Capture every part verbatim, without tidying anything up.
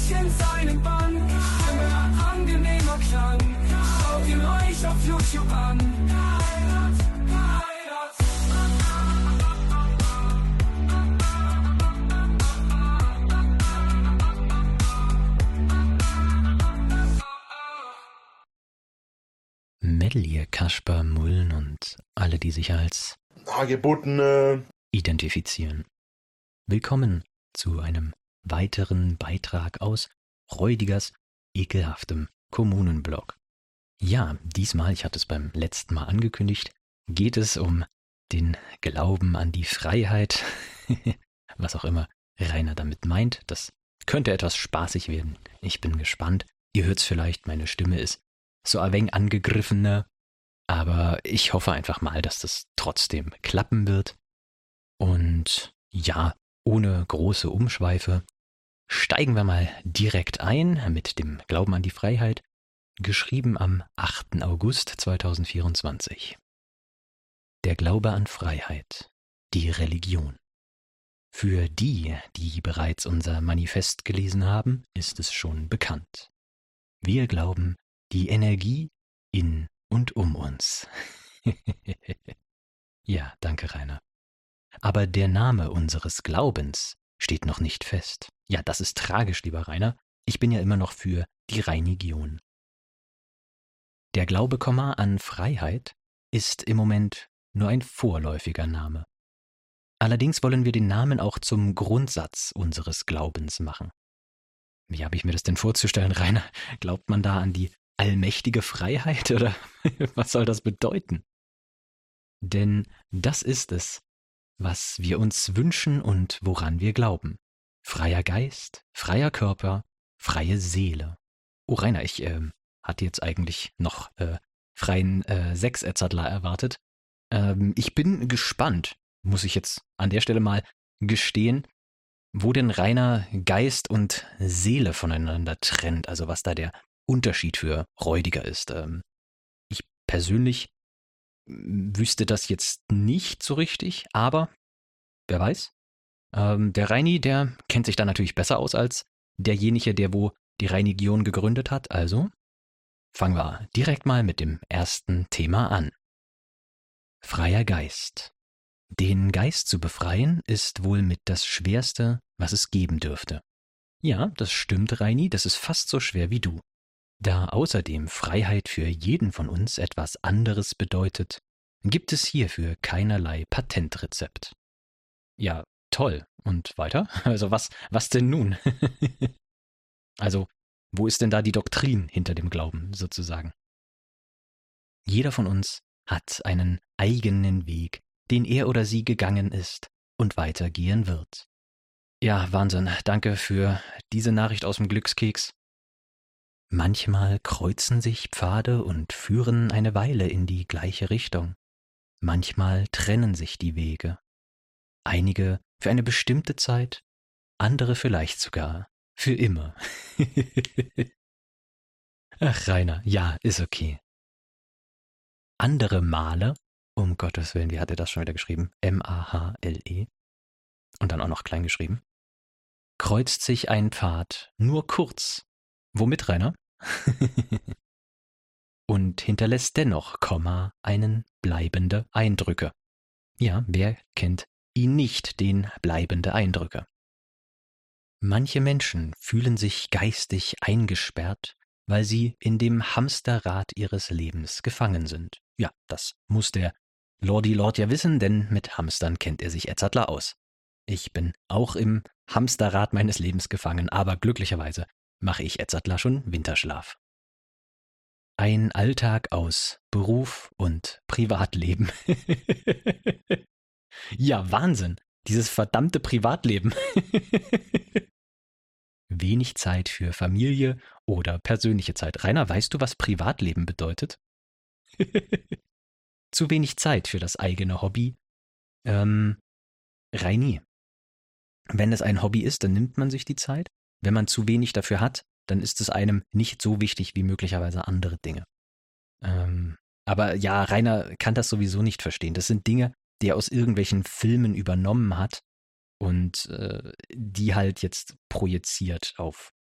in seinem Bann, Stimme angenehmer Klang, schaut ihn euch auf YouTube an. Heirat, Heirat. Mettelier, Kasper, Mullen und alle, die sich als Hagebuttene identifizieren. Willkommen zu einem weiteren Beitrag aus Räudigers ekelhaftem Kommunenblog. Ja, diesmal, ich hatte es beim letzten Mal angekündigt, geht es um den Glauben an die Freiheit, was auch immer Rainer damit meint. Das könnte etwas spaßig werden. Ich bin gespannt. Ihr hört es vielleicht, meine Stimme ist so ein wenig angegriffener, aber ich hoffe einfach mal, dass das trotzdem klappen wird. Und ja, ohne große Umschweife steigen wir mal direkt ein mit dem Glauben an die Freiheit, geschrieben am achten August zweitausendvierundzwanzig. Der Glaube an Freiheit, die Religion. Für die, die bereits unser Manifest gelesen haben, ist es schon bekannt. Wir glauben die Energie in und um uns. Ja, danke, Rainer. Aber der Name unseres Glaubens steht noch nicht fest. Ja, das ist tragisch, lieber Rainer. Ich bin ja immer noch für die Reinigion. Der Glaube, an Freiheit ist im Moment nur ein vorläufiger Name. Allerdings wollen wir den Namen auch zum Grundsatz unseres Glaubens machen. Wie habe ich mir das denn vorzustellen, Rainer? Glaubt man da an die allmächtige Freiheit oder was soll das bedeuten? Denn das ist es, was wir uns wünschen und woran wir glauben. Freier Geist, freier Körper, freie Seele. Oh Rainer, ich äh, hatte jetzt eigentlich noch äh, freien äh, Sechserzadler erwartet. Ähm, ich bin gespannt, muss ich jetzt an der Stelle mal gestehen, wo denn Rainer Geist und Seele voneinander trennt, also was da der Unterschied für Räudiger ist. Ähm, ich persönlich wüsste das jetzt nicht so richtig, aber wer weiß. Ähm, der Reini, der kennt sich da natürlich besser aus als derjenige, der wo die Reinigion gegründet hat. Also fangen wir direkt mal mit dem ersten Thema an. Freier Geist. Den Geist zu befreien ist wohl mit das Schwerste, was es geben dürfte. Ja, das stimmt, Reini, das ist fast so schwer wie du. Da außerdem Freiheit für jeden von uns etwas anderes bedeutet, gibt es hierfür keinerlei Patentrezept. Ja, toll. Und weiter? Also was, was denn nun? Also, wo ist denn da die Doktrin hinter dem Glauben sozusagen? Jeder von uns hat einen eigenen Weg, den er oder sie gegangen ist und weitergehen wird. Ja, Wahnsinn. Danke für diese Nachricht aus dem Glückskeks. Manchmal kreuzen sich Pfade und führen eine Weile in die gleiche Richtung. Manchmal trennen sich die Wege. Einige für eine bestimmte Zeit, andere vielleicht sogar für immer. Ach, Rainer, ja, ist okay. Andere Male, um Gottes Willen, wie hat er das schon wieder geschrieben? M A H L E. Und dann auch noch klein geschrieben. Kreuzt sich ein Pfad nur kurz. Womit, Rainer? Und hinterlässt dennoch, Komma, einen bleibende Eindrücke. Ja, wer kennt ihn nicht, den bleibende Eindrücke? Manche Menschen fühlen sich geistig eingesperrt, weil sie in dem Hamsterrad ihres Lebens gefangen sind. Ja, das muss der Lordi Lord ja wissen, denn mit Hamstern kennt er sich Edzardler aus. Ich bin auch im Hamsterrad meines Lebens gefangen, aber glücklicherweise mache ich Edzardler schon Winterschlaf. Ein Alltag aus Beruf und Privatleben. Ja, Wahnsinn, dieses verdammte Privatleben. Wenig Zeit für Familie oder persönliche Zeit. Rainer, weißt du, was Privatleben bedeutet? Zu wenig Zeit für das eigene Hobby. Ähm, Reini, wenn es ein Hobby ist, dann nimmt man sich die Zeit. Wenn man zu wenig dafür hat, dann ist es einem nicht so wichtig wie möglicherweise andere Dinge. Ähm, aber ja, Rainer kann das sowieso nicht verstehen. Das sind Dinge, die er aus irgendwelchen Filmen übernommen hat und äh, die halt jetzt projiziert auf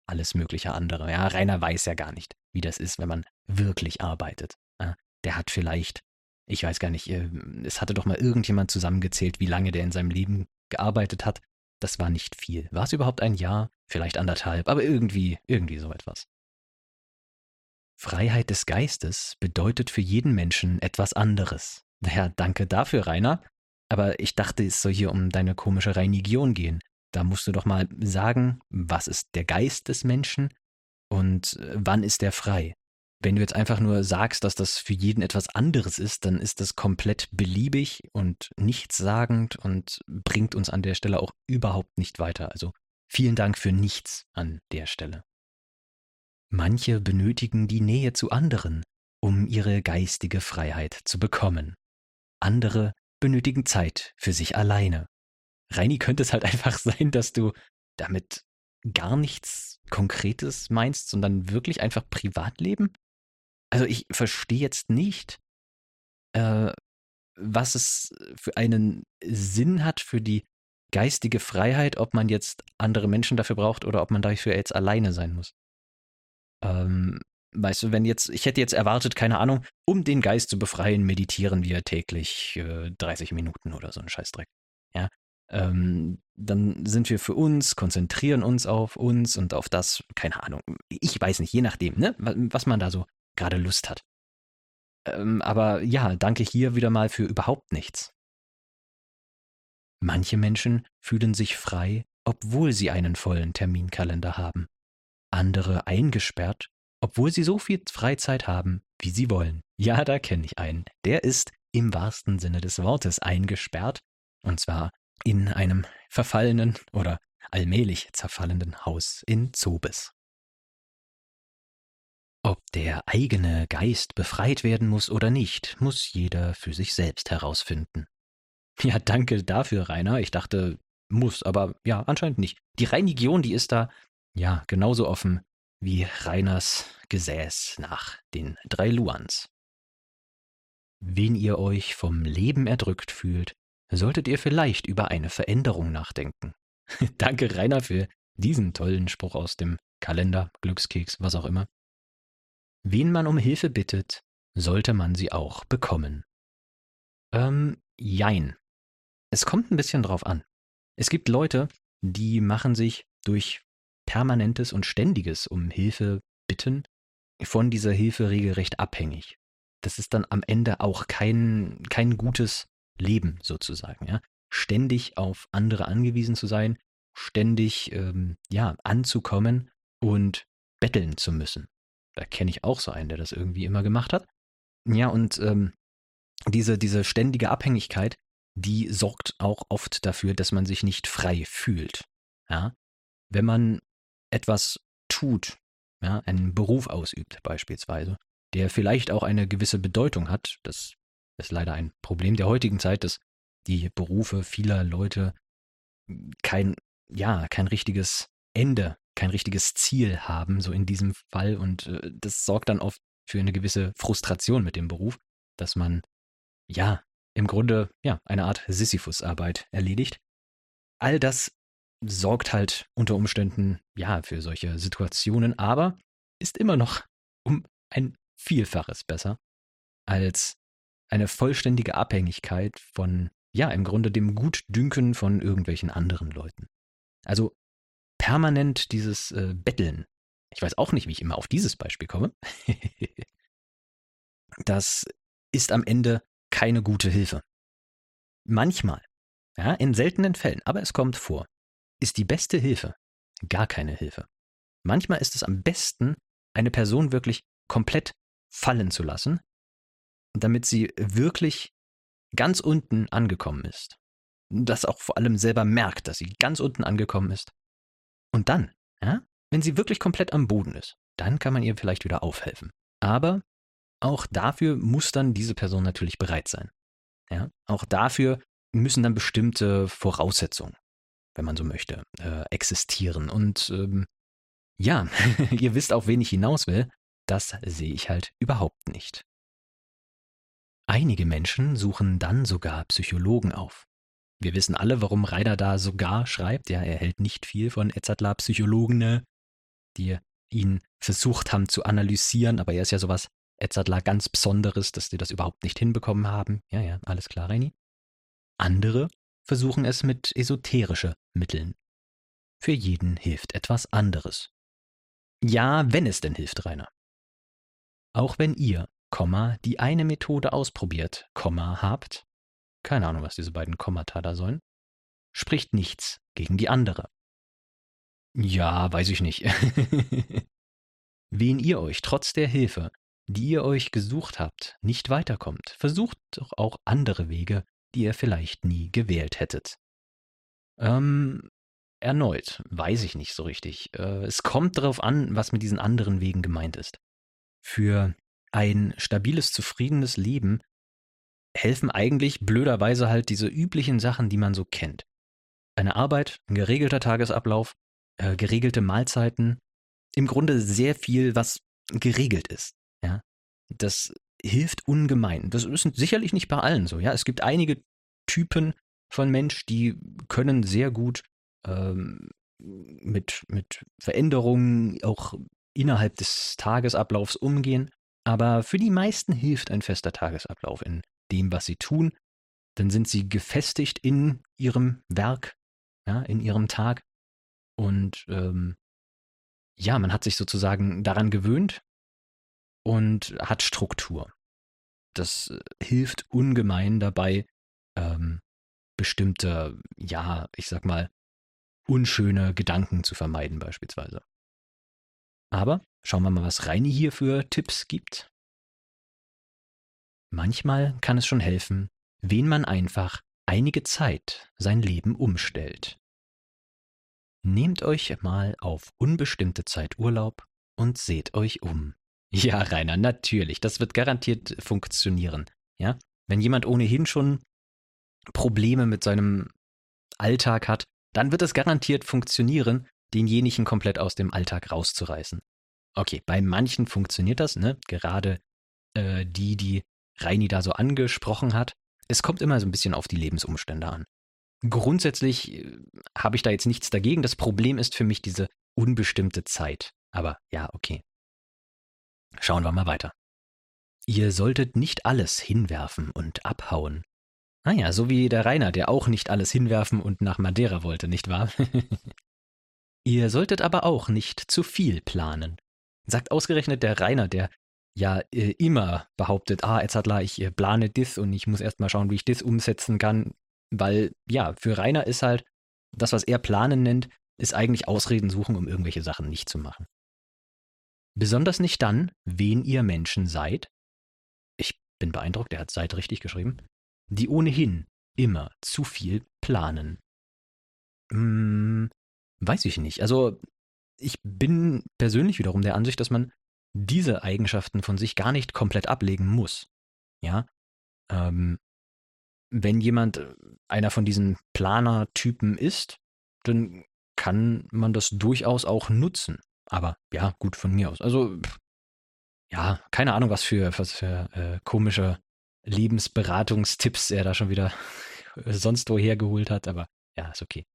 alles mögliche andere. Ja, Rainer weiß ja gar nicht, wie das ist, wenn man wirklich arbeitet. Ja, der hat vielleicht, ich weiß gar nicht, äh, es hatte doch mal irgendjemand zusammengezählt, wie lange der in seinem Leben gearbeitet hat. Das war nicht viel. War es überhaupt ein Jahr? Vielleicht anderthalb, aber irgendwie, irgendwie so etwas. Freiheit des Geistes bedeutet für jeden Menschen etwas anderes. Ja, danke dafür, Rainer. Aber ich dachte, es soll hier um deine komische Reinigion gehen. Da musst du doch mal sagen, was ist der Geist des Menschen und äh, wann ist der frei? Wenn du jetzt einfach nur sagst, dass das für jeden etwas anderes ist, dann ist das komplett beliebig und nichtssagend und bringt uns an der Stelle auch überhaupt nicht weiter. Also vielen Dank für nichts an der Stelle. Manche benötigen die Nähe zu anderen, um ihre geistige Freiheit zu bekommen. Andere benötigen Zeit für sich alleine. Reini, könnte es halt einfach sein, dass du damit gar nichts Konkretes meinst, sondern wirklich einfach Privatleben? Also ich verstehe jetzt nicht, äh, was es für einen Sinn hat für die geistige Freiheit, ob man jetzt andere Menschen dafür braucht oder ob man dafür jetzt alleine sein muss. Ähm, weißt du, wenn jetzt, ich hätte jetzt erwartet, keine Ahnung, um den Geist zu befreien, meditieren wir täglich äh, dreißig Minuten oder so ein Scheißdreck. Ja, ähm, dann sind wir für uns, konzentrieren uns auf uns und auf das, keine Ahnung, ich weiß nicht, je nachdem, ne, was man da so gerade Lust hat. Ähm, aber ja, danke hier wieder mal für überhaupt nichts. Manche Menschen fühlen sich frei, obwohl sie einen vollen Terminkalender haben. Andere eingesperrt, obwohl sie so viel Freizeit haben, wie sie wollen. Ja, da kenne ich einen. Der ist im wahrsten Sinne des Wortes eingesperrt, und zwar in einem verfallenen oder allmählich zerfallenden Haus in Zobes. Ob der eigene Geist befreit werden muss oder nicht, muss jeder für sich selbst herausfinden. Ja, danke dafür, Rainer. Ich dachte, muss, aber ja, anscheinend nicht. Die Reinigion, die ist da, ja, genauso offen wie Rainers Gesäß nach den drei Luans. Wenn ihr euch vom Leben erdrückt fühlt, solltet ihr vielleicht über eine Veränderung nachdenken. Danke, Rainer, für diesen tollen Spruch aus dem Kalender, Glückskeks, was auch immer. Wen man um Hilfe bittet, sollte man sie auch bekommen. Ähm, jein. Es kommt ein bisschen drauf an. Es gibt Leute, die machen sich durch permanentes und ständiges um Hilfe bitten von dieser Hilfe regelrecht abhängig. Das ist dann am Ende auch kein, kein gutes Leben sozusagen. Ja? Ständig auf andere angewiesen zu sein, ständig ähm, ja, anzukommen und betteln zu müssen. Da kenne ich auch so einen, der das irgendwie immer gemacht hat. Ja, und ähm, diese, diese ständige Abhängigkeit, die sorgt auch oft dafür, dass man sich nicht frei fühlt. Ja? Wenn man etwas tut, ja, einen Beruf ausübt beispielsweise, der vielleicht auch eine gewisse Bedeutung hat, das ist leider ein Problem der heutigen Zeit, dass die Berufe vieler Leute kein, ja, kein richtiges Ende, kein richtiges Ziel haben, so in diesem Fall. Und äh, das sorgt dann oft für eine gewisse Frustration mit dem Beruf, dass man, ja, im Grunde, ja, eine Art Sisyphus-Arbeit erledigt. All das sorgt halt unter Umständen, ja, für solche Situationen, aber ist immer noch um ein Vielfaches besser als eine vollständige Abhängigkeit von, ja, im Grunde dem Gutdünken von irgendwelchen anderen Leuten. Also permanent dieses äh, Betteln. Ich weiß auch nicht, wie ich immer auf dieses Beispiel komme. Das ist am Ende keine gute Hilfe. Manchmal, ja, in seltenen Fällen, aber es kommt vor, ist die beste Hilfe gar keine Hilfe. Manchmal ist es am besten, eine Person wirklich komplett fallen zu lassen, damit sie wirklich ganz unten angekommen ist. Das auch vor allem selber merkt, dass sie ganz unten angekommen ist. Und dann, ja, wenn sie wirklich komplett am Boden ist, dann kann man ihr vielleicht wieder aufhelfen. Aber auch dafür muss dann diese Person natürlich bereit sein. Ja, auch dafür müssen dann bestimmte Voraussetzungen, wenn man so möchte, äh, existieren. Und ähm, ja, ihr wisst, auf wen ich hinaus will, das sehe ich halt überhaupt nicht. Einige Menschen suchen dann sogar Psychologen auf. Wir wissen alle, warum Rainer da sogar schreibt. Ja, er hält nicht viel von Edzardler Psychologen. die ihn versucht haben zu analysieren, aber er ist ja sowas Edzardler ganz Besonderes, dass die das überhaupt nicht hinbekommen haben. Ja, ja, alles klar, Reini. Andere versuchen es mit esoterischen Mitteln. Für jeden hilft etwas anderes. Ja, wenn es denn hilft, Rainer. Auch wenn ihr, Komma, die eine Methode ausprobiert, Komma, habt, keine Ahnung, was diese beiden Kommata da sollen, spricht nichts gegen die andere. Ja, weiß ich nicht. Wen ihr euch trotz der Hilfe, die ihr euch gesucht habt, nicht weiterkommt, versucht doch auch andere Wege, die ihr vielleicht nie gewählt hättet. Ähm, erneut, weiß ich nicht so richtig. Äh, es kommt darauf an, was mit diesen anderen Wegen gemeint ist. Für ein stabiles, zufriedenes Leben helfen eigentlich blöderweise halt diese üblichen Sachen, die man so kennt. Eine Arbeit, ein geregelter Tagesablauf, äh, geregelte Mahlzeiten, im Grunde sehr viel, was geregelt ist. Ja? Das hilft ungemein. Das ist sicherlich nicht bei allen so. Ja? Es gibt einige Typen von Mensch, die können sehr gut ähm, mit, mit Veränderungen auch innerhalb des Tagesablaufs umgehen. Aber für die meisten hilft ein fester Tagesablauf in dem, was sie tun. Dann sind sie gefestigt in ihrem Werk, ja, in ihrem Tag. Und ähm, ja, man hat sich sozusagen daran gewöhnt und hat Struktur. Das hilft ungemein dabei, ähm, bestimmte, ja, ich sag mal, unschöne Gedanken zu vermeiden beispielsweise. Aber schauen wir mal, was Reini hier für Tipps gibt. Manchmal kann es schon helfen, wen man einfach einige Zeit sein Leben umstellt. Nehmt euch mal auf unbestimmte Zeit Urlaub und seht euch um. Ja, Rainer, natürlich, das wird garantiert funktionieren. Ja? Wenn jemand ohnehin schon Probleme mit seinem Alltag hat, dann wird es garantiert funktionieren, denjenigen komplett aus dem Alltag rauszureißen. Okay, bei manchen funktioniert das, ne? Gerade äh, die, die Reini da so angesprochen hat. Es kommt immer so ein bisschen auf die Lebensumstände an. Grundsätzlich äh, habe ich da jetzt nichts dagegen. Das Problem ist für mich diese unbestimmte Zeit. Aber ja, okay. Schauen wir mal weiter. Ihr solltet nicht alles hinwerfen und abhauen. Naja, so wie der Rainer, der auch nicht alles hinwerfen und nach Madeira wollte, nicht wahr? Ihr solltet aber auch nicht zu viel planen. Sagt ausgerechnet der Rainer, der ja äh, immer behauptet, ah, Edzardler, ich äh, plane das und ich muss erst mal schauen, wie ich das umsetzen kann. Weil, ja, für Rainer ist halt, das, was er planen nennt, ist eigentlich Ausreden suchen, um irgendwelche Sachen nicht zu machen. Besonders nicht dann, wen ihr Menschen seid. Ich bin beeindruckt, er hat seid richtig geschrieben. Die ohnehin immer zu viel planen. Hm, weiß ich nicht. Also ich bin persönlich wiederum der Ansicht, dass man diese Eigenschaften von sich gar nicht komplett ablegen muss. Ja, ähm, wenn jemand einer von diesen Planer-Typen ist, dann kann man das durchaus auch nutzen. Aber ja, gut, von mir aus. Also, ja, keine Ahnung, was für, was für äh, komische Lebensberatungstipps er da schon wieder sonst woher geholt hat, aber ja, ist okay.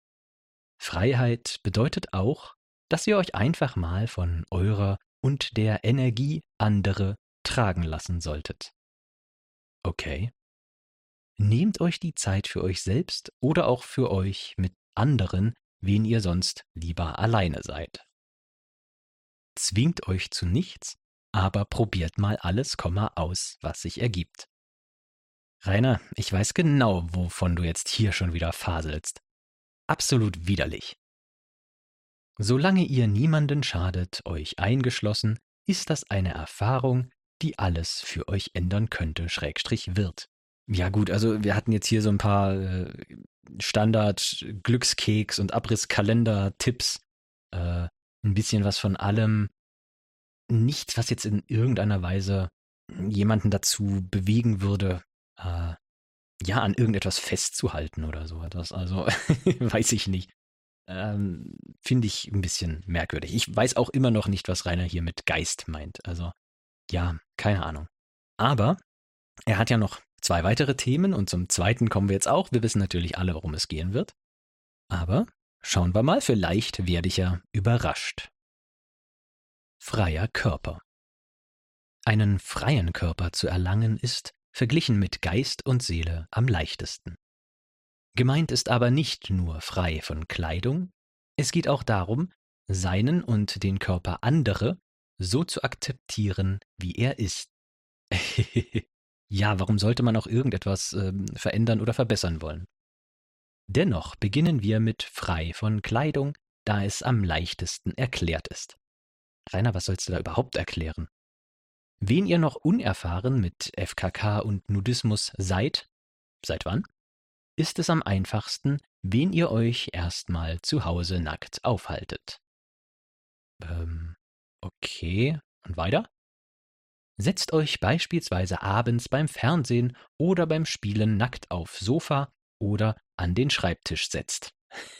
Freiheit bedeutet auch, dass ihr euch einfach mal von eurer und der Energie andere tragen lassen solltet. Okay. Nehmt euch die Zeit für euch selbst oder auch für euch mit anderen, wen ihr sonst lieber alleine seid. Zwingt euch zu nichts, aber probiert mal alles, aus, was sich ergibt. Rainer, ich weiß genau, wovon du jetzt hier schon wieder faselst. Absolut widerlich. Solange ihr niemanden schadet, euch eingeschlossen, ist das eine Erfahrung, die alles für euch ändern könnte, Schrägstrich wird. Ja gut, also wir hatten jetzt hier so ein paar äh, Standard-Glückskeks- und Abrisskalender-Tipps. Äh, ein bisschen was von allem. Nichts, was jetzt in irgendeiner Weise jemanden dazu bewegen würde, äh, ja, an irgendetwas festzuhalten oder so etwas. Also, weiß ich nicht. Ähm, finde ich ein bisschen merkwürdig. Ich weiß auch immer noch nicht, was Rainer hier mit Geist meint. Also, ja, keine Ahnung. Aber er hat ja noch zwei weitere Themen und zum zweiten kommen wir jetzt auch. Wir wissen natürlich alle, worum es gehen wird. Aber schauen wir mal, vielleicht werde ich ja überrascht. Freier Körper. Einen freien Körper zu erlangen ist, verglichen mit Geist und Seele, am leichtesten. Gemeint ist aber nicht nur frei von Kleidung, es geht auch darum, seinen und den Körper anderer so zu akzeptieren, wie er ist. Ja, warum sollte man auch irgendetwas äh, verändern oder verbessern wollen? Dennoch beginnen wir mit frei von Kleidung, da es am leichtesten erklärt ist. Rainer, was sollst du da überhaupt erklären? Wen ihr noch unerfahren mit F K K und Nudismus seid, seit wann? Ist es am einfachsten, wen ihr euch erstmal zu Hause nackt aufhaltet. Ähm, okay, und weiter? Setzt euch beispielsweise abends beim Fernsehen oder beim Spielen nackt aufs Sofa oder an den Schreibtisch setzt.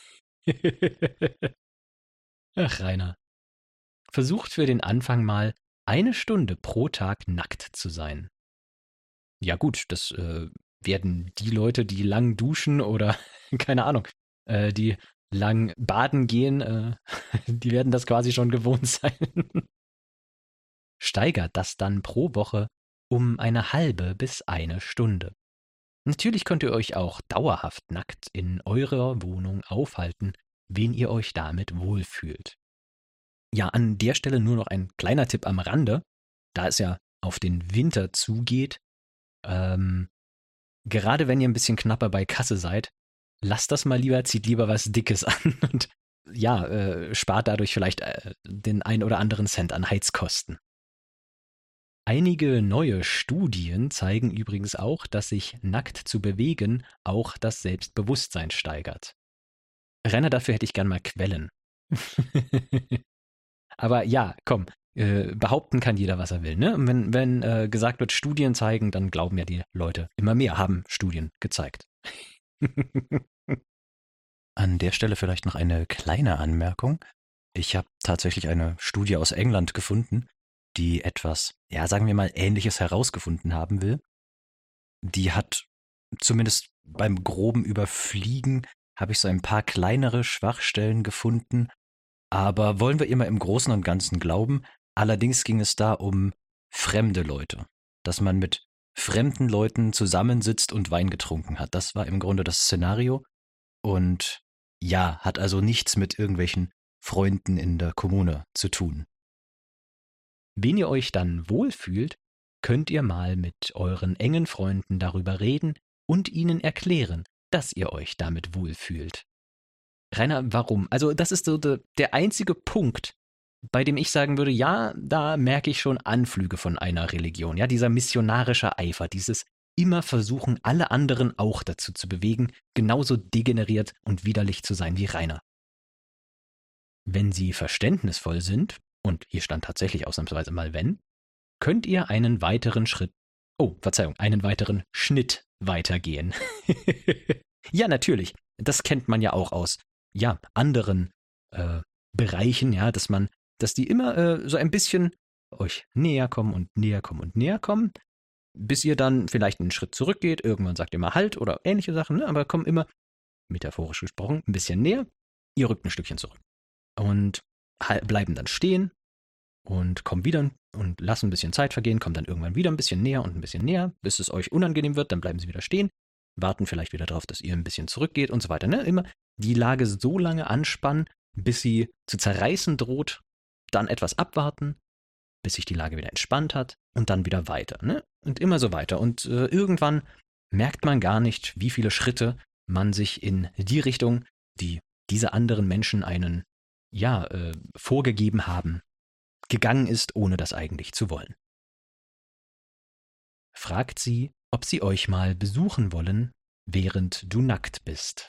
Ach, Rainer. Versucht für den Anfang mal, eine Stunde pro Tag nackt zu sein. Ja gut, das äh, werden die Leute, die lang duschen oder, keine Ahnung, äh, die lang baden gehen, äh, die werden das quasi schon gewohnt sein. Steigert das dann pro Woche um eine halbe bis eine Stunde. Natürlich könnt ihr euch auch dauerhaft nackt in eurer Wohnung aufhalten, wen ihr euch damit wohlfühlt. Ja, an der Stelle nur noch ein kleiner Tipp am Rande, da es ja auf den Winter zugeht. Ähm, gerade wenn ihr ein bisschen knapper bei Kasse seid, lasst das mal lieber, zieht lieber was Dickes an und ja, äh, spart dadurch vielleicht äh, den ein oder anderen Cent an Heizkosten. Einige neue Studien zeigen übrigens auch, dass sich nackt zu bewegen auch das Selbstbewusstsein steigert. Renner, dafür hätte ich gern mal Quellen. Aber ja, komm, äh, behaupten kann jeder, was er will. Ne? Und wenn, wenn äh, gesagt wird, Studien zeigen, dann glauben ja die Leute immer mehr, haben Studien gezeigt. An der Stelle vielleicht noch eine kleine Anmerkung. Ich habe tatsächlich eine Studie aus England gefunden, die etwas, ja, sagen wir mal, Ähnliches herausgefunden haben will. Die hat zumindest beim groben Überfliegen, habe ich so ein paar kleinere Schwachstellen gefunden, aber wollen wir immer im Großen und Ganzen glauben. Allerdings ging es da um fremde Leute, dass man mit fremden Leuten zusammensitzt und Wein getrunken hat. Das war im Grunde das Szenario und ja, hat also nichts mit irgendwelchen Freunden in der Kommune zu tun. Wenn ihr euch dann wohlfühlt, könnt ihr mal mit euren engen Freunden darüber reden und ihnen erklären, dass ihr euch damit wohlfühlt. Rainer, warum? Also das ist so de, der einzige Punkt, bei dem ich sagen würde, ja, da merke ich schon Anflüge von einer Religion. Ja, dieser missionarische Eifer, dieses immer versuchen, alle anderen auch dazu zu bewegen, genauso degeneriert und widerlich zu sein wie Rainer. Wenn sie verständnisvoll sind, und hier stand tatsächlich ausnahmsweise mal wenn, könnt ihr einen weiteren Schritt, oh, Verzeihung, einen weiteren Schnitt weitergehen. Ja, natürlich, das kennt man ja auch aus, ja, anderen äh, Bereichen, ja, dass man, dass die immer äh, so ein bisschen euch näher kommen und näher kommen und näher kommen, bis ihr dann vielleicht einen Schritt zurückgeht, irgendwann sagt ihr mal Halt oder ähnliche Sachen, ne? Aber kommen immer, metaphorisch gesprochen, ein bisschen näher, ihr rückt ein Stückchen zurück. Und bleiben dann stehen und kommen wieder und lassen ein bisschen Zeit vergehen, kommen dann irgendwann wieder ein bisschen näher und ein bisschen näher, bis es euch unangenehm wird, dann bleiben sie wieder stehen, warten vielleicht wieder darauf, dass ihr ein bisschen zurückgeht und so weiter. Ne? Immer die Lage so lange anspannen, bis sie zu zerreißen droht, dann etwas abwarten, bis sich die Lage wieder entspannt hat und dann wieder weiter. Ne? Und immer so weiter. Und äh, irgendwann merkt man gar nicht, wie viele Schritte man sich in die Richtung, die diese anderen Menschen einen ja, äh, vorgegeben haben, gegangen ist, ohne das eigentlich zu wollen. Fragt sie, ob sie euch mal besuchen wollen, während du nackt bist.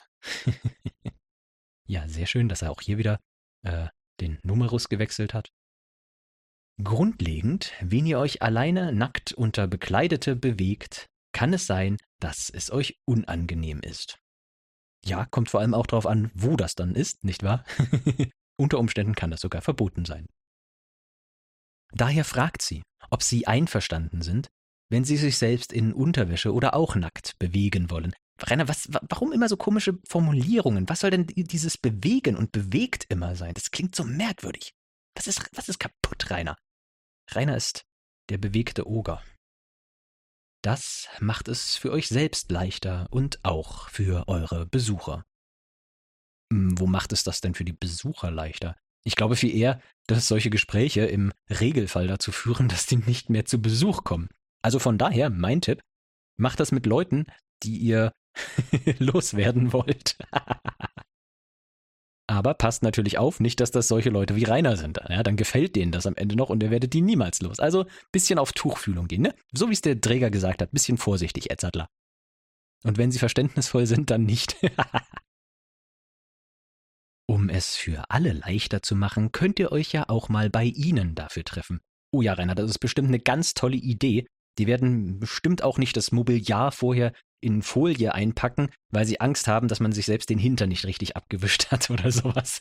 Ja, sehr schön, dass er auch hier wieder äh, den Numerus gewechselt hat. Grundlegend, wenn ihr euch alleine nackt unter Bekleidete bewegt, kann es sein, dass es euch unangenehm ist. Ja, kommt vor allem auch darauf an, wo das dann ist, nicht wahr? Unter Umständen kann das sogar verboten sein. Daher fragt sie, ob sie einverstanden sind, wenn sie sich selbst in Unterwäsche oder auch nackt bewegen wollen. Rainer, was, warum immer so komische Formulierungen? Was soll denn dieses Bewegen und bewegt immer sein? Das klingt so merkwürdig. Was ist, was ist kaputt, Rainer? Rainer ist der bewegte Oger. Das macht es für euch selbst leichter und auch für eure Besucher. Hm, wo macht es das denn für die Besucher leichter? Ich glaube viel eher, dass solche Gespräche im Regelfall dazu führen, dass die nicht mehr zu Besuch kommen. Also von daher, mein Tipp, macht das mit Leuten, die ihr loswerden wollt. Aber passt natürlich auf, nicht, dass das solche Leute wie Rainer sind. Ja, dann gefällt denen das am Ende noch und ihr werdet die niemals los. Also bisschen auf Tuchfühlung gehen, ne? So wie es der Träger gesagt hat, bisschen vorsichtig, Edzardler. Und wenn sie verständnisvoll sind, dann nicht. Um es für alle leichter zu machen, könnt ihr euch ja auch mal bei ihnen dafür treffen. Oh ja, Rainer, das ist bestimmt eine ganz tolle Idee. Die werden bestimmt auch nicht das Mobiliar vorher in Folie einpacken, weil sie Angst haben, dass man sich selbst den Hintern nicht richtig abgewischt hat oder sowas.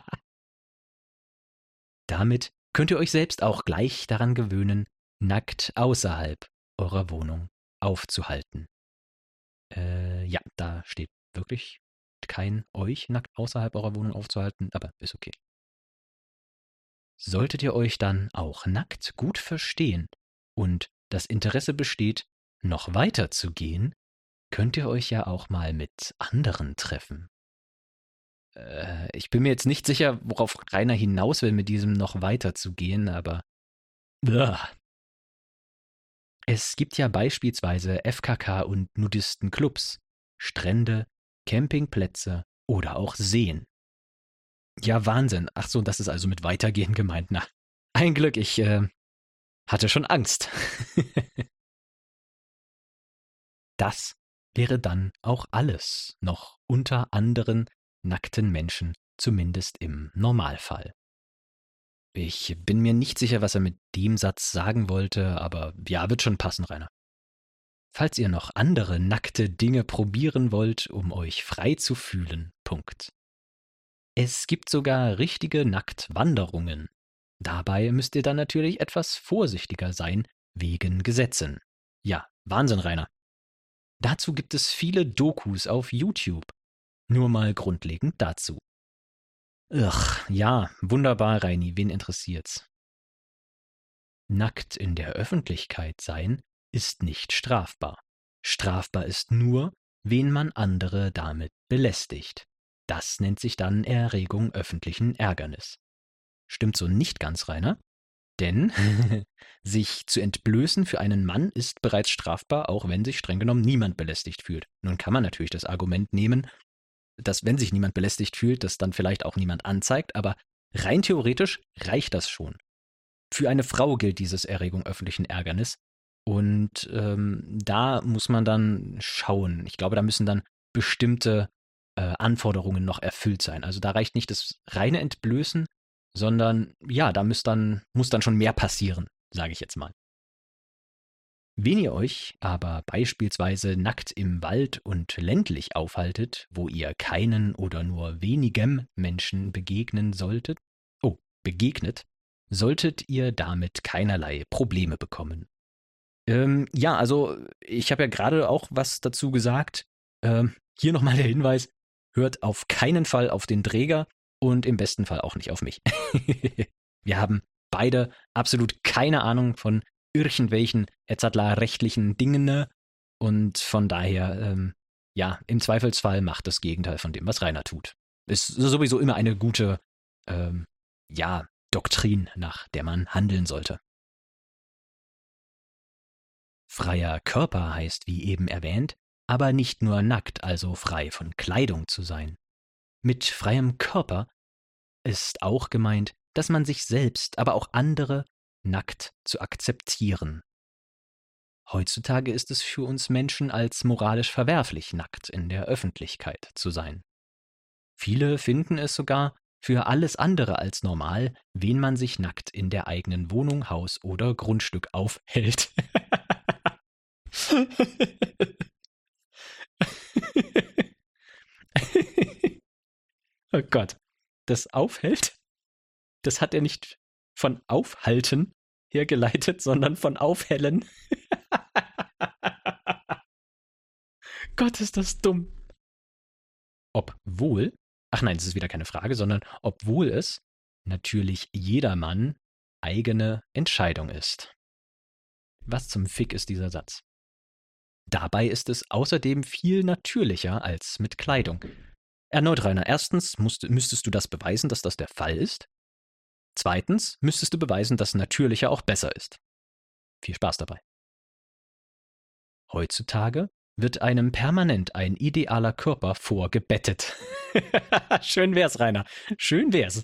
Damit könnt ihr euch selbst auch gleich daran gewöhnen, nackt außerhalb eurer Wohnung aufzuhalten. Äh, ja, da steht wirklich kein euch nackt außerhalb eurer Wohnung aufzuhalten, aber ist okay. Solltet ihr euch dann auch nackt gut verstehen und das Interesse besteht, noch weiter zu gehen, könnt ihr euch ja auch mal mit anderen treffen. Äh, ich bin mir jetzt nicht sicher, worauf Rainer hinaus will, mit diesem noch weiter zu gehen, aber Uah. Es gibt ja beispielsweise F K K und Nudistenclubs, Strände, Campingplätze oder auch Seen. Ja, Wahnsinn. Ach so, das ist also mit Weitergehen gemeint. Na, ein Glück, ich äh, hatte schon Angst. Das wäre dann auch alles noch unter anderen nackten Menschen, zumindest im Normalfall. Ich bin mir nicht sicher, was er mit dem Satz sagen wollte, aber ja, wird schon passen, Rainer. Falls ihr noch andere nackte Dinge probieren wollt, um euch frei zu fühlen, Punkt. Es gibt sogar richtige Nacktwanderungen. Dabei müsst ihr dann natürlich etwas vorsichtiger sein, wegen Gesetzen. Ja, Wahnsinn, Rainer. Dazu gibt es viele Dokus auf YouTube. Nur mal grundlegend dazu. Ach, ja, wunderbar, Reini, wen interessiert's? Nackt in der Öffentlichkeit sein ist nicht strafbar. Strafbar ist nur, wen man andere damit belästigt. Das nennt sich dann Erregung öffentlichen Ärgernis. Stimmt so nicht ganz, Rainer? Denn sich zu entblößen für einen Mann ist bereits strafbar, auch wenn sich streng genommen niemand belästigt fühlt. Nun kann man natürlich das Argument nehmen, dass wenn sich niemand belästigt fühlt, das dann vielleicht auch niemand anzeigt, aber rein theoretisch reicht das schon. Für eine Frau gilt dieses Erregung öffentlichen Ärgernis und ähm, da muss man dann schauen. Ich glaube, da müssen dann bestimmte äh, Anforderungen noch erfüllt sein. Also da reicht nicht das reine Entblößen, sondern ja, da muss dann, muss dann schon mehr passieren, sage ich jetzt mal. Wenn ihr euch aber beispielsweise nackt im Wald und ländlich aufhaltet, wo ihr keinen oder nur wenigem Menschen begegnen solltet, oh, begegnet, solltet ihr damit keinerlei Probleme bekommen. Ähm, ja, also ich habe ja gerade auch was dazu gesagt. Ähm, hier nochmal der Hinweis, hört auf keinen Fall auf den Träger und im besten Fall auch nicht auf mich. Wir haben beide absolut keine Ahnung von irgendwelchen Edzardler-rechtlichen Dingen, ne? Und von daher, ähm, ja, im Zweifelsfall macht das Gegenteil von dem, was Rainer tut. Ist sowieso immer eine gute, ähm, ja, Doktrin, nach der man handeln sollte. Freier Körper heißt, wie eben erwähnt, aber nicht nur nackt, also frei von Kleidung zu sein. Mit freiem Körper ist auch gemeint, dass man sich selbst, aber auch andere nackt zu akzeptieren. Heutzutage ist es für uns Menschen als moralisch verwerflich, nackt in der Öffentlichkeit zu sein. Viele finden es sogar für alles andere als normal, wen man sich nackt in der eigenen Wohnung, Haus oder Grundstück aufhält. Oh Gott, das aufhält? Das hat er nicht von aufhalten hergeleitet, sondern von aufhellen. Gott, ist das dumm. Obwohl, ach nein, das ist wieder keine Frage, sondern obwohl es natürlich jedermann eigene Entscheidung ist. Was zum Fick ist dieser Satz? Dabei ist es außerdem viel natürlicher als mit Kleidung. Erneut, Rainer, erstens musst, müsstest du das beweisen, dass das der Fall ist. Zweitens müsstest du beweisen, dass natürlicher auch besser ist. Viel Spaß dabei. Heutzutage wird einem permanent ein idealer Körper vorgebettet. Schön wär's, Rainer. Schön wär's.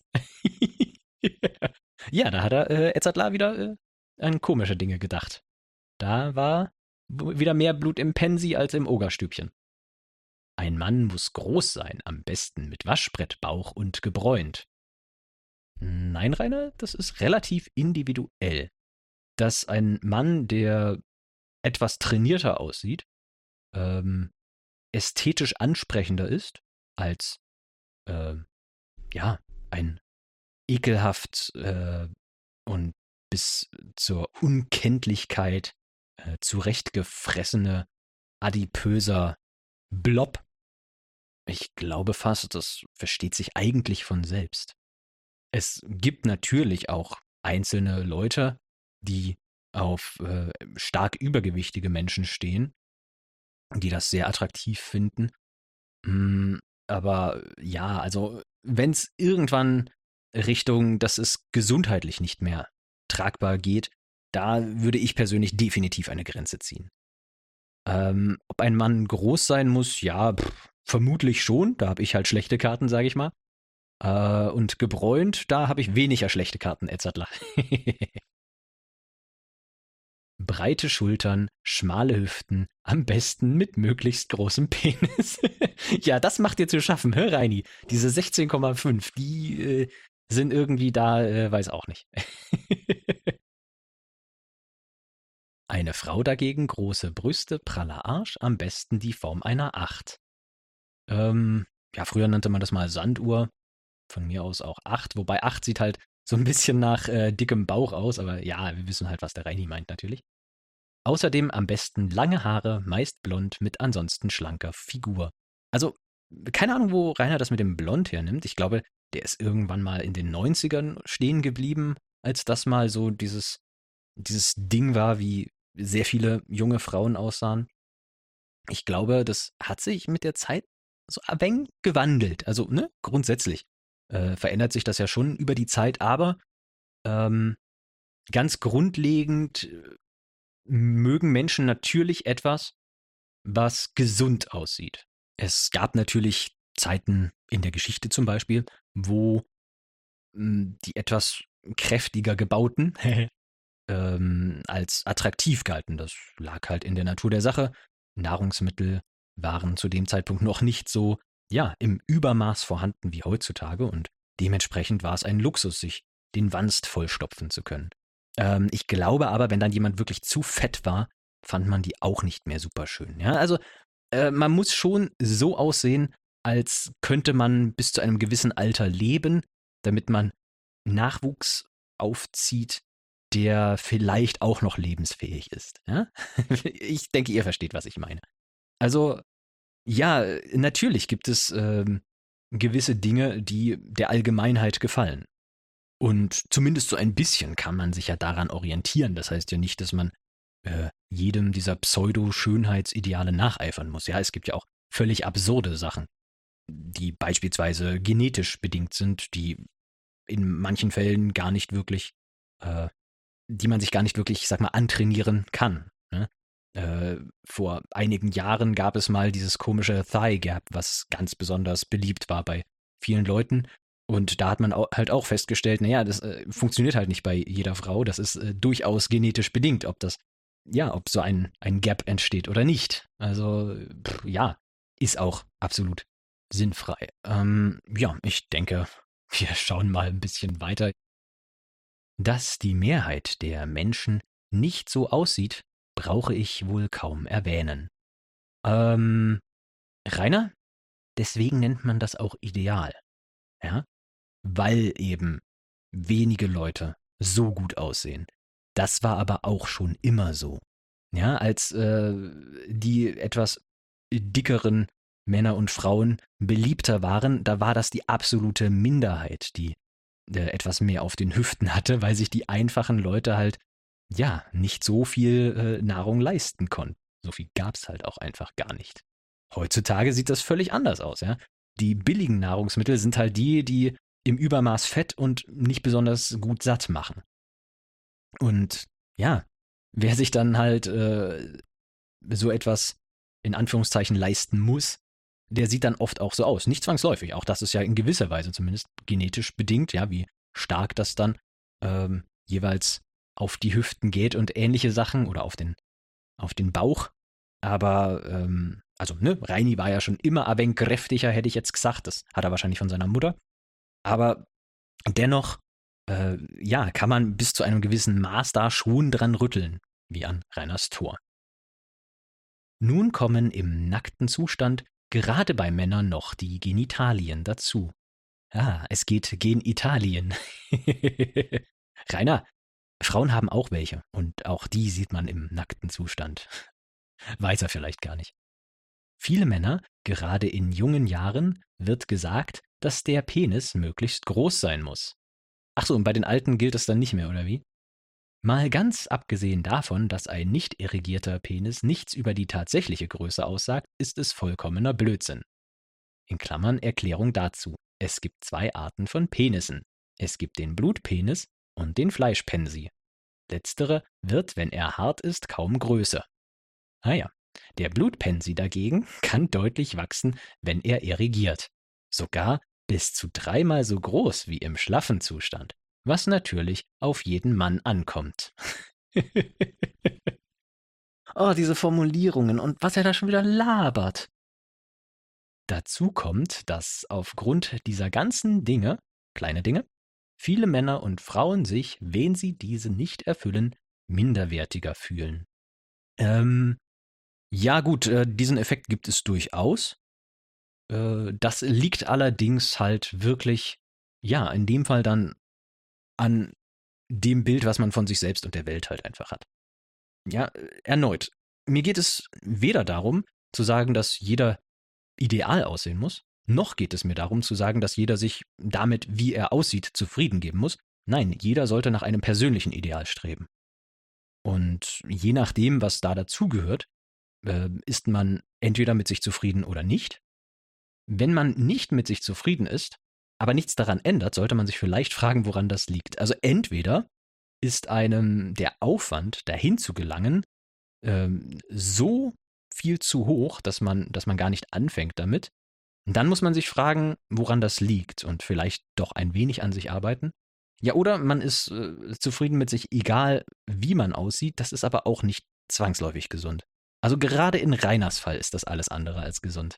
Ja, da hat er äh, Edzardlar wieder äh, an komische Dinge gedacht. Da war wieder mehr Blut im Pensi als im Ogerstübchen. Ein Mann muss groß sein, am besten mit Waschbrettbauch und gebräunt. Nein, Rainer, das ist relativ individuell. Dass ein Mann, der etwas trainierter aussieht, ähm, ästhetisch ansprechender ist als äh, ja, ein ekelhaft äh, und bis zur Unkenntlichkeit äh, zurechtgefressene, adipöser Blob. Ich glaube fast, das versteht sich eigentlich von selbst. Es gibt natürlich auch einzelne Leute, die auf äh, stark übergewichtige Menschen stehen, die das sehr attraktiv finden. Mm, aber ja, also wenn es irgendwann Richtung, dass es gesundheitlich nicht mehr tragbar geht, da würde ich persönlich definitiv eine Grenze ziehen. Ähm, ob ein Mann groß sein muss, ja, pff, vermutlich schon. Da habe ich halt schlechte Karten, sage ich mal. Äh, und gebräunt, da habe ich weniger schlechte Karten, Edzardler. Breite Schultern, schmale Hüften, am besten mit möglichst großem Penis. Ja, das macht dir zu schaffen, hör Reini. Diese sechzehn Komma fünf, die äh, sind irgendwie da, äh, weiß auch nicht. Eine Frau dagegen, große Brüste, praller Arsch, am besten die Form einer Acht. Ähm, ja, früher nannte man das mal Sanduhr. Von mir aus auch Acht, wobei Acht sieht halt so ein bisschen nach äh, dickem Bauch aus, aber ja, wir wissen halt, was der Reini meint natürlich. Außerdem am besten lange Haare, meist blond, mit ansonsten schlanker Figur. Also, keine Ahnung, wo Rainer das mit dem Blond hernimmt. Ich glaube, der ist irgendwann mal in den neunzigern stehen geblieben, als das mal so dieses, dieses Ding war, wie sehr viele junge Frauen aussahen. Ich glaube, das hat sich mit der Zeit so ein wenig gewandelt. Also, ne, grundsätzlich äh, verändert sich das ja schon über die Zeit, aber ähm, ganz grundlegend äh, mögen Menschen natürlich etwas, was gesund aussieht. Es gab natürlich Zeiten in der Geschichte zum Beispiel, wo mh, die etwas kräftiger gebauten ähm, als attraktiv galten. Das lag halt in der Natur der Sache. Nahrungsmittel waren zu dem Zeitpunkt noch nicht so, ja, im Übermaß vorhanden wie heutzutage und dementsprechend war es ein Luxus, sich den Wanst vollstopfen zu können. Ähm, ich glaube aber, wenn dann jemand wirklich zu fett war, fand man die auch nicht mehr super schön. Ja, also äh, man muss schon so aussehen, als könnte man bis zu einem gewissen Alter leben, damit man Nachwuchs aufzieht, der vielleicht auch noch lebensfähig ist. Ja? Ich denke, ihr versteht, was ich meine. Also, ja, natürlich gibt es ähm, gewisse Dinge, die der Allgemeinheit gefallen. Und zumindest so ein bisschen kann man sich ja daran orientieren. Das heißt ja nicht, dass man äh, jedem dieser Pseudo-Schönheitsideale nacheifern muss. Ja, es gibt ja auch völlig absurde Sachen, die beispielsweise genetisch bedingt sind, die in manchen Fällen gar nicht wirklich, äh, die man sich gar nicht wirklich, ich sag mal, antrainieren kann. Ne? Äh, vor einigen Jahren gab es mal dieses komische Thigh Gap, was ganz besonders beliebt war bei vielen Leuten. Und da hat man au- halt auch festgestellt, naja, das äh, funktioniert halt nicht bei jeder Frau. Das ist äh, durchaus genetisch bedingt, ob das, ja, ob so ein, ein Gap entsteht oder nicht. Also, pff, ja, ist auch absolut sinnfrei. Ähm, ja, ich denke, wir schauen mal ein bisschen weiter. Dass die Mehrheit der Menschen nicht so aussieht, brauche ich wohl kaum erwähnen. Ähm, Rainer, deswegen nennt man das auch Ideal. Ja? Weil eben wenige Leute so gut aussehen. Das war aber auch schon immer so. Ja, als äh, die etwas dickeren Männer und Frauen beliebter waren, da war das die absolute Minderheit, die äh, etwas mehr auf den Hüften hatte, weil sich die einfachen Leute halt, ja, nicht so viel äh, Nahrung leisten konnten. So viel gab es halt auch einfach gar nicht. Heutzutage sieht das völlig anders aus, ja. Die billigen Nahrungsmittel sind halt die, die im Übermaß Fett und nicht besonders gut satt machen. Und ja, wer sich dann halt äh, so etwas in Anführungszeichen leisten muss, der sieht dann oft auch so aus. Nicht zwangsläufig, auch das ist ja in gewisser Weise zumindest genetisch bedingt, ja, wie stark das dann ähm, jeweils auf die Hüften geht und ähnliche Sachen oder auf den, auf den Bauch. Aber, ähm, also, ne, Reini war ja schon immer ein wenig kräftiger, hätte ich jetzt gesagt. Das hat er wahrscheinlich von seiner Mutter. Aber dennoch, äh, ja, kann man bis zu einem gewissen Maß da schon dran rütteln, wie an Reiners Tor. Nun kommen im nackten Zustand gerade bei Männern noch die Genitalien dazu. Ah, es geht gen Italien. Rainer, Frauen haben auch welche und auch die sieht man im nackten Zustand. Weiß er vielleicht gar nicht. Viele Männer, gerade in jungen Jahren, wird gesagt, dass der Penis möglichst groß sein muss. Ach so, und bei den Alten gilt es dann nicht mehr, oder wie? Mal ganz abgesehen davon, dass ein nicht irrigierter Penis nichts über die tatsächliche Größe aussagt, ist es vollkommener Blödsinn. In Klammern Erklärung dazu. Es gibt zwei Arten von Penissen. Es gibt den Blutpenis und den Fleischpensi. Letztere wird, wenn er hart ist, kaum größer. Ah ja, der Blutpensi dagegen kann deutlich wachsen, wenn er irrigiert. Sogar bis zu dreimal so groß wie im schlaffen Zustand, was natürlich auf jeden Mann ankommt. Oh, diese Formulierungen und was er da schon wieder labert. Dazu kommt, dass aufgrund dieser ganzen Dinge, kleine Dinge, viele Männer und Frauen sich, wenn sie diese nicht erfüllen, minderwertiger fühlen. Ähm, ja gut, äh, diesen Effekt gibt es durchaus. Äh, das liegt allerdings halt wirklich, ja, in dem Fall dann an dem Bild, was man von sich selbst und der Welt halt einfach hat. Ja, äh, erneut, mir geht es weder darum, zu sagen, dass jeder ideal aussehen muss, noch geht es mir darum zu sagen, dass jeder sich damit, wie er aussieht, zufrieden geben muss. Nein, jeder sollte nach einem persönlichen Ideal streben. Und je nachdem, was da dazugehört, äh, ist man entweder mit sich zufrieden oder nicht. Wenn man nicht mit sich zufrieden ist, aber nichts daran ändert, sollte man sich vielleicht fragen, woran das liegt. Also entweder ist einem der Aufwand, dahin zu gelangen, ähm, so viel zu hoch, dass man, dass man gar nicht anfängt damit. Und dann muss man sich fragen, woran das liegt und vielleicht doch ein wenig an sich arbeiten. Ja, oder man ist äh, zufrieden mit sich, egal wie man aussieht. Das ist aber auch nicht zwangsläufig gesund. Also gerade in Reiners Fall ist das alles andere als gesund.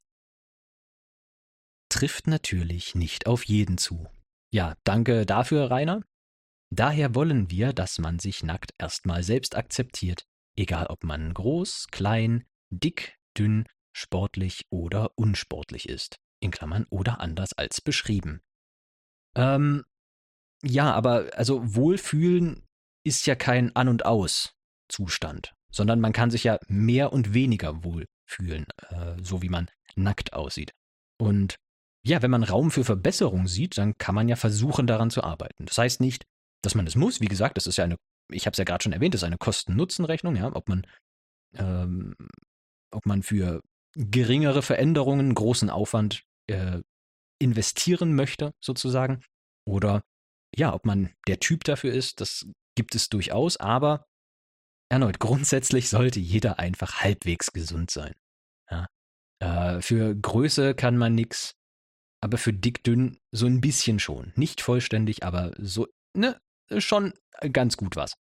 Trifft natürlich nicht auf jeden zu. Ja, danke dafür, Rainer. Daher wollen wir, dass man sich nackt erstmal selbst akzeptiert, egal ob man groß, klein, dick, dünn, sportlich oder unsportlich ist. In Klammern oder anders als beschrieben. Ähm, ja, aber also Wohlfühlen ist ja kein An- und Aus-Zustand, sondern man kann sich ja mehr und weniger wohlfühlen, äh, so wie man nackt aussieht. Und ja, wenn man Raum für Verbesserung sieht, dann kann man ja versuchen, daran zu arbeiten. Das heißt nicht, dass man es muss. Wie gesagt, das ist ja eine, ich habe es ja gerade schon erwähnt, das ist eine Kosten-Nutzen-Rechnung, ja, ob man ähm, ob man für geringere Veränderungen großen Aufwand äh, investieren möchte, sozusagen. Oder ja, ob man der Typ dafür ist, das gibt es durchaus. Aber erneut, grundsätzlich sollte jeder einfach halbwegs gesund sein. Ja? Äh, für Größe kann man nix, aber für dick, dünn so ein bisschen schon. Nicht vollständig, aber so, ne, schon ganz gut was.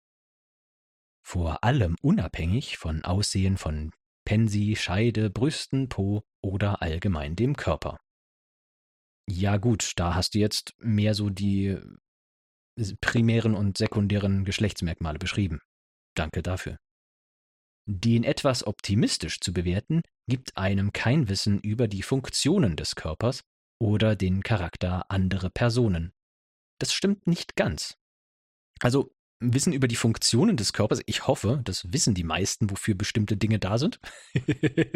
Vor allem unabhängig von Aussehen von Pensi, Scheide, Brüsten, Po oder allgemein dem Körper. Ja gut, da hast du jetzt mehr so die primären und sekundären Geschlechtsmerkmale beschrieben. Danke dafür. Den etwas optimistisch zu bewerten, gibt einem kein Wissen über die Funktionen des Körpers oder den Charakter anderer Personen. Das stimmt nicht ganz. Also Wissen über die Funktionen des Körpers, ich hoffe, das wissen die meisten, wofür bestimmte Dinge da sind.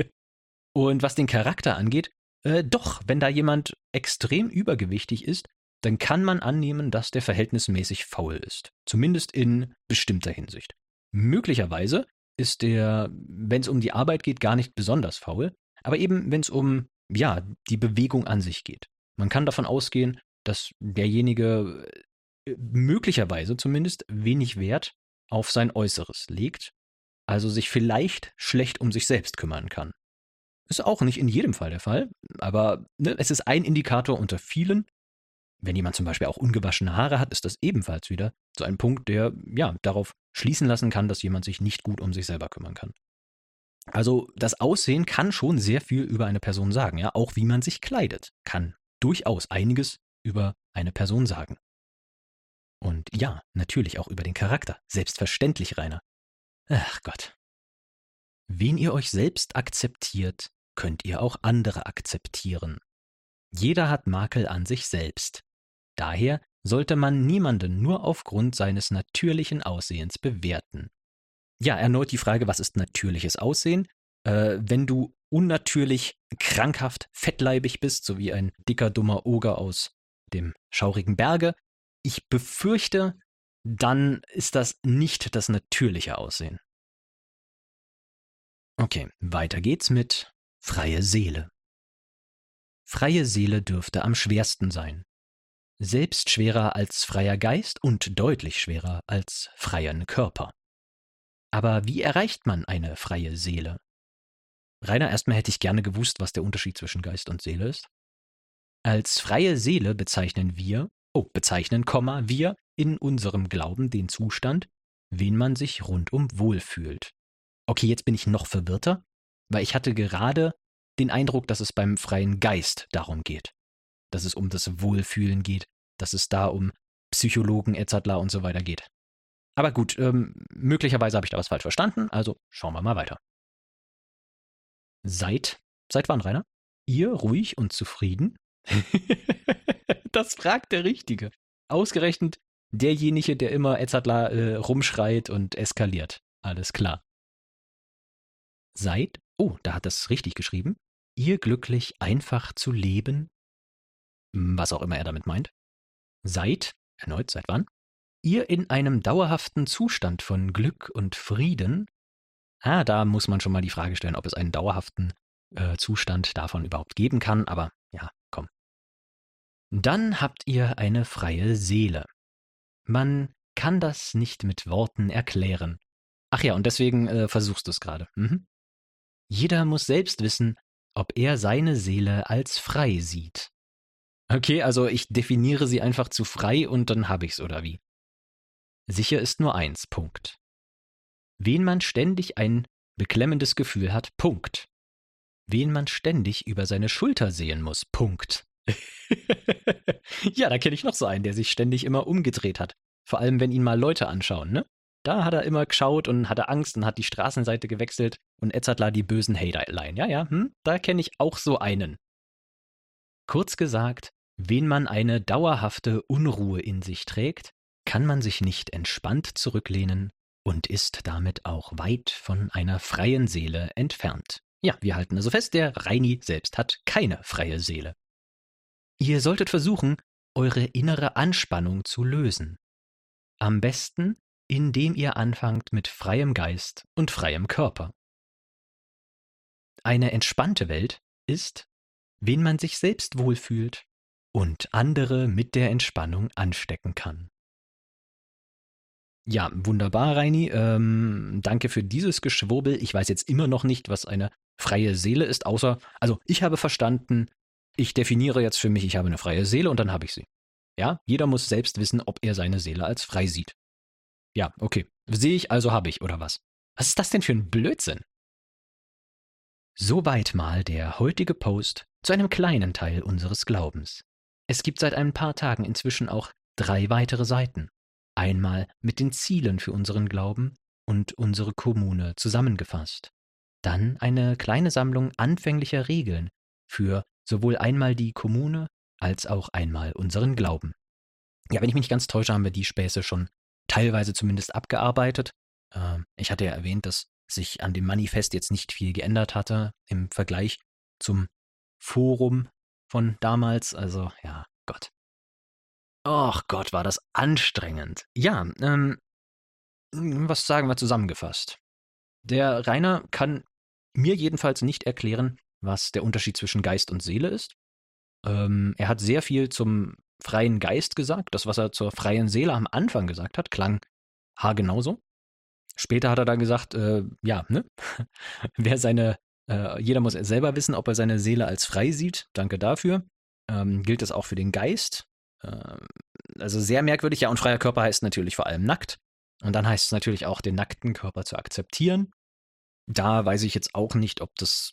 Und was den Charakter angeht, äh, doch, wenn da jemand extrem übergewichtig ist, dann kann man annehmen, dass der verhältnismäßig faul ist. Zumindest in bestimmter Hinsicht. Möglicherweise ist der, wenn es um die Arbeit geht, gar nicht besonders faul, aber eben, wenn es um, ja, die Bewegung an sich geht. Man kann davon ausgehen, dass derjenige äh, möglicherweise zumindest wenig Wert auf sein Äußeres legt, also sich vielleicht schlecht um sich selbst kümmern kann. Ist auch nicht in jedem Fall der Fall, aber ne, es ist ein Indikator unter vielen. Wenn jemand zum Beispiel auch ungewaschene Haare hat, ist das ebenfalls wieder so ein Punkt, der ja darauf schließen lassen kann, dass jemand sich nicht gut um sich selber kümmern kann. Also das Aussehen kann schon sehr viel über eine Person sagen, ja, auch wie man sich kleidet, kann durchaus einiges über eine Person sagen. Und ja, natürlich auch über den Charakter, selbstverständlich, Rainer. Ach Gott. Wen ihr euch selbst akzeptiert, könnt ihr auch andere akzeptieren. Jeder hat Makel an sich selbst. Daher sollte man niemanden nur aufgrund seines natürlichen Aussehens bewerten. Ja, erneut die Frage, was ist natürliches Aussehen? Äh, wenn du unnatürlich, krankhaft, fettleibig bist, so wie ein dicker, dummer Oger aus dem schaurigen Berge, ich befürchte, dann ist das nicht das natürliche Aussehen. Okay, weiter geht's mit freie Seele. Freie Seele dürfte am schwersten sein. Selbst schwerer als freier Geist und deutlich schwerer als freien Körper. Aber wie erreicht man eine freie Seele? Rainer, erstmal hätte ich gerne gewusst, was der Unterschied zwischen Geist und Seele ist. Als freie Seele bezeichnen wir, oh, bezeichnen, Komma, wir in unserem Glauben den Zustand, wen man sich rundum wohlfühlt. Okay, jetzt bin ich noch verwirrter, weil ich hatte gerade den Eindruck, dass es beim freien Geist darum geht. Dass es um das Wohlfühlen geht, dass es da um Psychologen et cetera und so weiter geht. Aber gut, ähm, möglicherweise habe ich da was falsch verstanden, also schauen wir mal weiter. Seid, seit wann, Rainer? Ihr ruhig und zufrieden? Das fragt der Richtige. Ausgerechnet derjenige, der immer et cetera äh, rumschreit und eskaliert. Alles klar. Seid, oh, da hat das richtig geschrieben, ihr glücklich einfach zu leben, was auch immer er damit meint. Seid, erneut, seit wann? Ihr in einem dauerhaften Zustand von Glück und Frieden. Ah, da muss man schon mal die Frage stellen, ob es einen dauerhaften äh, Zustand davon überhaupt geben kann, aber ja, komm. Dann habt ihr eine freie Seele. Man kann das nicht mit Worten erklären. Ach ja, und deswegen äh, versuchst du es gerade. Mhm. Jeder muss selbst wissen, ob er seine Seele als frei sieht. Okay, also ich definiere sie einfach zu frei und dann habe ich's, oder wie? Sicher ist nur eins, Punkt. Wen man ständig ein beklemmendes Gefühl hat, Punkt. Wen man ständig über seine Schulter sehen muss, Punkt. Ja, da kenne ich noch so einen, der sich ständig immer umgedreht hat. Vor allem, wenn ihn mal Leute anschauen, ne? Da hat er immer geschaut und hatte Angst und hat die Straßenseite gewechselt und et cetera die bösen Haterlein. Ja, ja, hm, da kenne ich auch so einen. Kurz gesagt, wen man eine dauerhafte Unruhe in sich trägt, kann man sich nicht entspannt zurücklehnen und ist damit auch weit von einer freien Seele entfernt. Ja, wir halten also fest, der Reini selbst hat keine freie Seele. Ihr solltet versuchen, eure innere Anspannung zu lösen. Am besten, indem ihr anfangt mit freiem Geist und freiem Körper. Eine entspannte Welt ist, wen man sich selbst wohlfühlt und andere mit der Entspannung anstecken kann. Ja, wunderbar, Reini. Ähm, danke für dieses Geschwurbel. Ich weiß jetzt immer noch nicht, was eine freie Seele ist, außer, also ich habe verstanden, ich definiere jetzt für mich, ich habe eine freie Seele und dann habe ich sie. Ja, jeder muss selbst wissen, ob er seine Seele als frei sieht. Ja, okay. Sehe ich, also habe ich, oder was? Was ist das denn für ein Blödsinn? Soweit mal der heutige Post zu einem kleinen Teil unseres Glaubens. Es gibt seit ein paar Tagen inzwischen auch drei weitere Seiten. Einmal mit den Zielen für unseren Glauben und unsere Kommune zusammengefasst. Dann eine kleine Sammlung anfänglicher Regeln für sowohl einmal die Kommune als auch einmal unseren Glauben. Ja, wenn ich mich nicht ganz täusche, haben wir die Späße schon teilweise zumindest abgearbeitet. Äh, ich hatte ja erwähnt, dass sich an dem Manifest jetzt nicht viel geändert hatte im Vergleich zum Forum von damals. Also, ja, Gott. Och Gott, war das anstrengend. Ja, ähm, was sagen wir zusammengefasst? Der Rainer kann mir jedenfalls nicht erklären, was der Unterschied zwischen Geist und Seele ist. Ähm, er hat sehr viel zum freien Geist gesagt. Das, was er zur freien Seele am Anfang gesagt hat, klang haargenauso. Später hat er dann gesagt, äh, ja, ne? Wer seine, äh, jeder muss selber wissen, ob er seine Seele als frei sieht. Danke dafür. Ähm, gilt das auch für den Geist? Äh, also sehr merkwürdig. Ja, und freier Körper heißt natürlich vor allem nackt. Und dann heißt es natürlich auch, den nackten Körper zu akzeptieren. Da weiß ich jetzt auch nicht, ob das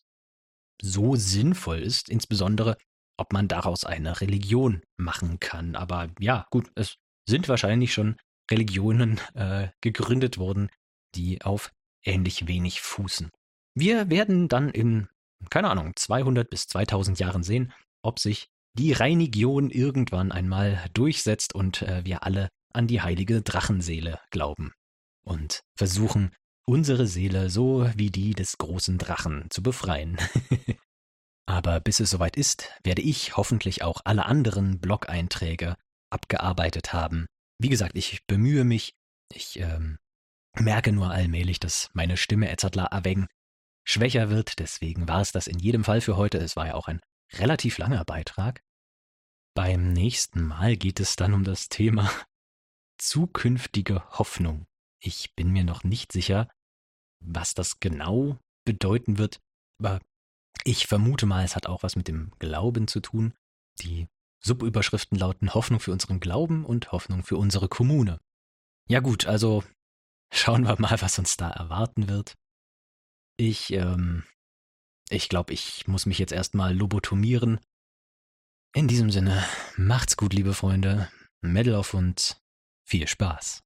so sinnvoll ist, insbesondere ob man daraus eine Religion machen kann. Aber ja, gut, es sind wahrscheinlich schon Religionen äh, gegründet worden, die auf ähnlich wenig fußen. Wir werden dann in, keine Ahnung, zweihundert bis zweitausend Jahren sehen, ob sich die Reinigion irgendwann einmal durchsetzt und äh, wir alle an die heilige Drachenseele glauben und versuchen, unsere Seele so wie die des großen Drachen zu befreien. Aber bis es soweit ist, werde ich hoffentlich auch alle anderen Blog-Einträge abgearbeitet haben. Wie gesagt, ich bemühe mich. Ich ähm, merke nur allmählich, dass meine Stimme etzertler erwägen schwächer wird. Deswegen war es das in jedem Fall für heute. Es war ja auch ein relativ langer Beitrag. Beim nächsten Mal geht es dann um das Thema zukünftige Hoffnung. Ich bin mir noch nicht sicher, was das genau bedeuten wird, aber ich vermute mal, es hat auch was mit dem Glauben zu tun. Die Subüberschriften lauten Hoffnung für unseren Glauben und Hoffnung für unsere Kommune. Ja gut, also schauen wir mal, was uns da erwarten wird. Ich, ähm, ich glaube, ich muss mich jetzt erstmal lobotomieren. In diesem Sinne, macht's gut, liebe Freunde. Medal auf und viel Spaß.